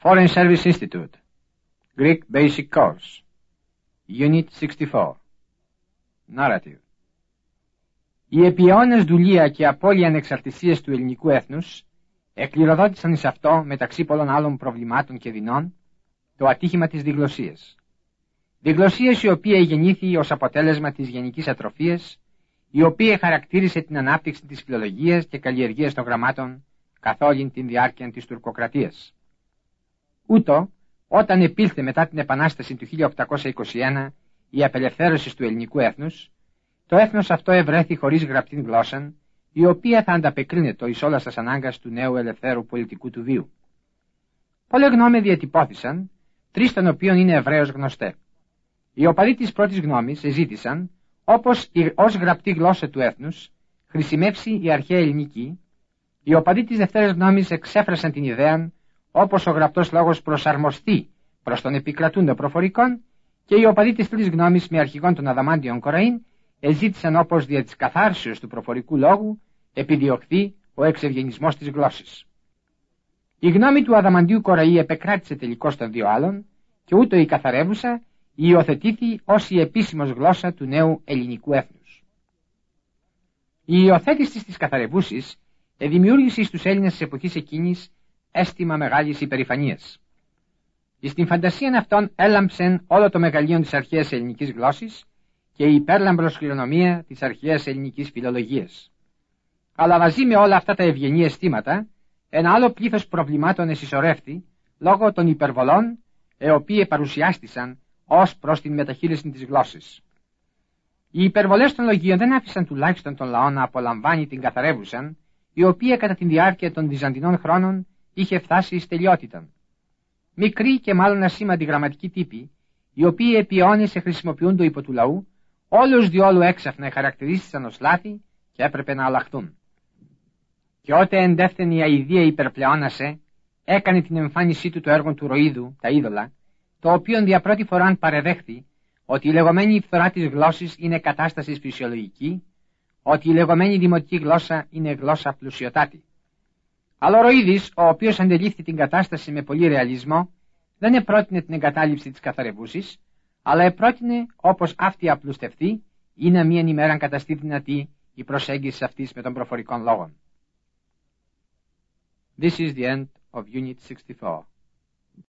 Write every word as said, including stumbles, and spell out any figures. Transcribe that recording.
Foreign Service Institute, Greek Basic Course, Unit sixty-four, Narrative. Η επί αιώνες δουλεία και απώλεια ανεξαρτησίας του ελληνικού έθνους εκκληροδότησαν εις αυτό, μεταξύ πολλών άλλων προβλημάτων και δεινών, το ατύχημα της διγλωσσίας. Διγλωσσίας η οποία γεννήθη ως αποτέλεσμα της γενικής ατροφίας, η οποία χαρακτήρισε την ανάπτυξη της φιλολογίας και καλλιεργίας των γραμμάτων καθ' όλην την διάρκεια της τουρκοκρατίας. Ούτω, όταν επήλθε μετά την Επανάσταση του χίλια οκτακόσια είκοσι ένα η απελευθέρωση του ελληνικού έθνους, το έθνος αυτό ευρέθη χωρίς γραπτή γλώσσα, η οποία θα ανταπεκρίνεται εις όλας τας ανάγκας του νέου ελευθέρου πολιτικού του βίου. Πολλές γνώμες διατυπώθησαν, τρεις των οποίων είναι ευρέως γνωστέ. Οι οπαδοί της πρώτης γνώμης εζήτησαν, όπως ως γραπτή γλώσσα του έθνους χρησιμεύσει η αρχαία ελληνική, οι οπαδοί της δευτέρας γνώμης εξέφρασαν την ιδέα όπως ο γραπτός λόγος προσαρμοστεί προς τον επικρατούντο προφορικών, και οι οπαδοί της τρίτης γνώμης με αρχηγόν τον Αδαμάντιον Κοραήν εζήτησαν όπως δια της καθάρσεως του προφορικού λόγου επιδιωχθεί ο εξευγενισμός της γλώσσης. Η γνώμη του Αδαμαντίου Κοραή επεκράτησε τελικώς των δύο άλλων, και ούτω η καθαρεύουσα υιοθετήθη ως η επίσημος γλώσσα του νέου ελληνικού έθνους. Η υιοθέτηση της καθαρευούσης εδημιούργησε στους Έλληνες της εποχής εκείνης αίσθημα μεγάλης υπερηφανίας. Εις την φαντασία αυτών έλαμψεν όλο το μεγαλείο της αρχαίας ελληνικής γλώσσης και η υπέρλαμπρος κληρονομία της αρχαίας ελληνικής φιλολογίας. Αλλά μαζί με όλα αυτά τα ευγενή αισθήματα, ένα άλλο πλήθος προβλημάτων εσυσσωρεύτη λόγω των υπερβολών, οι οποίοι παρουσιάστησαν ως προς την μεταχείριση της γλώσσης. Οι υπερβολές των λογίων δεν άφησαν τουλάχιστον τον λαό να απολαμβάνει την καθαρεύουσαν, η οποία κατά τη διάρκεια των βυζαντινών χρόνων είχε φτάσει εις τελειότητα. Μικροί και μάλλον ασήμαντοι γραμματικοί τύποι, οι οποίοι επί αιώνες χρησιμοποιούνται υπό του λαού, όλους διόλου έξαφνα χαρακτηρίστησαν ως λάθη και έπρεπε να αλλάχθουν. Και ότε εντεύθεν η αηδία υπερπλεώνασε, έκανε την εμφάνισή του το έργο του Ροΐδου, τα είδωλα, το οποίο δια πρώτη φοράν παρεδέχθη ότι η λεγόμενη φθορά της γλώσσης είναι κατάσταση φυσιολογική, ότι η λεγόμενη δημοτική γλώσσα είναι γλώσσα πλουσιοτάτη. Αλλά ο Ροΐδης, ο οποίος αντελήφθη την κατάσταση με πολύ ρεαλισμό, δεν επρότεινε την εγκατάλειψη της καθαρευούσης, αλλά επρότεινε όπως αυτή απλουστευτεί ή να μίαν ημέραν καταστεί δυνατή η προσέγγιση αυτής με των προφορικών λόγων. This is the end of Unit sixty-four.